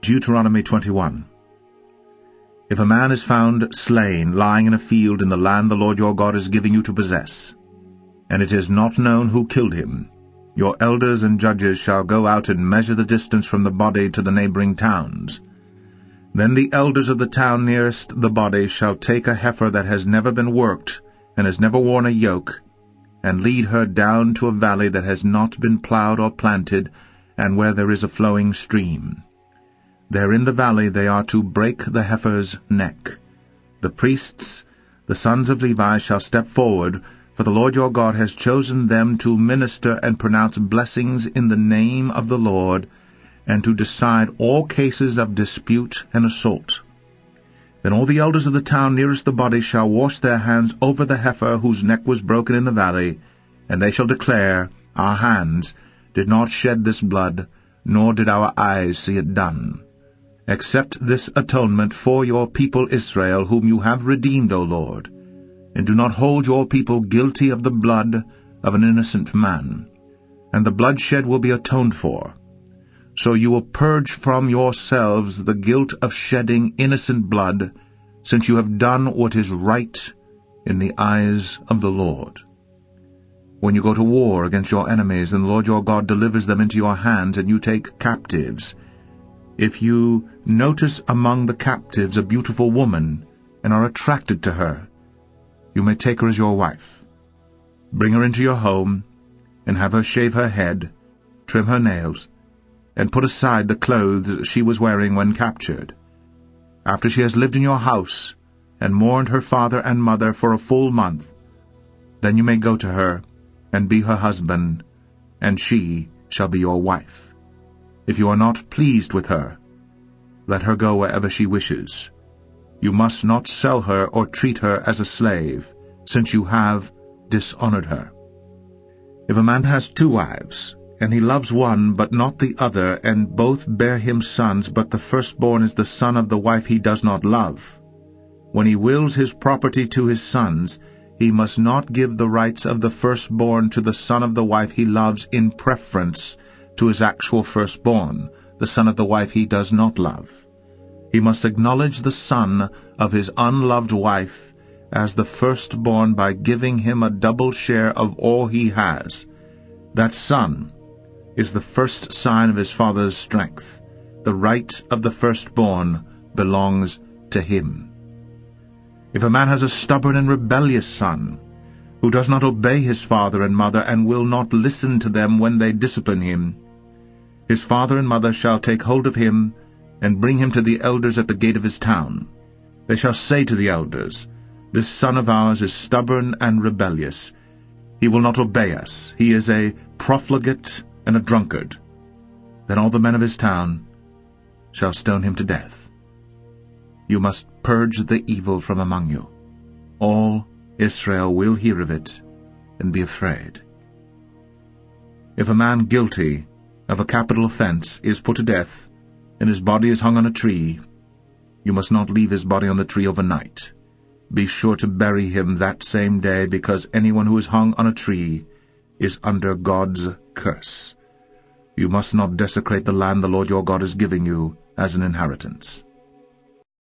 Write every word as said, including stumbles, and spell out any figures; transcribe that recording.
Deuteronomy twenty-one. If a man is found slain, lying in a field in the land the Lord your God is giving you to possess, and it is not known who killed him, your elders and judges shall go out and measure the distance from the body to the neighboring towns. Then the elders of the town nearest the body shall take a heifer that has never been worked and has never worn a yoke, and lead her down to a valley that has not been plowed or planted, and where there is a flowing stream. There in the valley they are to break the heifer's neck. The priests, the sons of Levi, shall step forward, for the Lord your God has chosen them to minister and pronounce blessings in the name of the Lord, and to decide all cases of dispute and assault. Then all the elders of the town nearest the body shall wash their hands over the heifer whose neck was broken in the valley, and they shall declare, Our hands did not shed this blood, nor did our eyes see it done. Accept this atonement for your people Israel, whom you have redeemed, O Lord, and do not hold your people guilty of the blood of an innocent man, and the bloodshed will be atoned for. So you will purge from yourselves the guilt of shedding innocent blood, since you have done what is right in the eyes of the Lord. When you go to war against your enemies, and the Lord your God delivers them into your hands, and you take captives, if you notice among the captives a beautiful woman, and are attracted to her, you may take her as your wife. Bring her into your home, and have her shave her head, trim her nails, and put aside the clothes she was wearing when captured. After she has lived in your house, and mourned her father and mother for a full month, then you may go to her, and be her husband, and she shall be your wife. If you are not pleased with her, let her go wherever she wishes. You must not sell her or treat her as a slave, since you have dishonored her. If a man has two wives, and he loves one but not the other, and both bear him sons, but the firstborn is the son of the wife he does not love, when he wills his property to his sons, he must not give the rights of the firstborn to the son of the wife he loves in preference to his actual firstborn, the son of the wife he does not love. He must acknowledge the son of his unloved wife as the firstborn by giving him a double share of all he has. That son is the first sign of his father's strength. The right of the firstborn belongs to him. If a man has a stubborn and rebellious son, who does not obey his father and mother, and will not listen to them when they discipline him, his father and mother shall take hold of him, and bring him to the elders at the gate of his town. They shall say to the elders, This son of ours is stubborn and rebellious. He will not obey us. He is a profligate and a drunkard. Then all the men of his town shall stone him to death. You must purge the evil from among you. All Israel will hear of it and be afraid. If a man guilty of a capital offense is put to death, and his body is hung on a tree, you must not leave his body on the tree overnight. Be sure to bury him that same day, because anyone who is hung on a tree is under God's curse. You must not desecrate the land the Lord your God is giving you as an inheritance.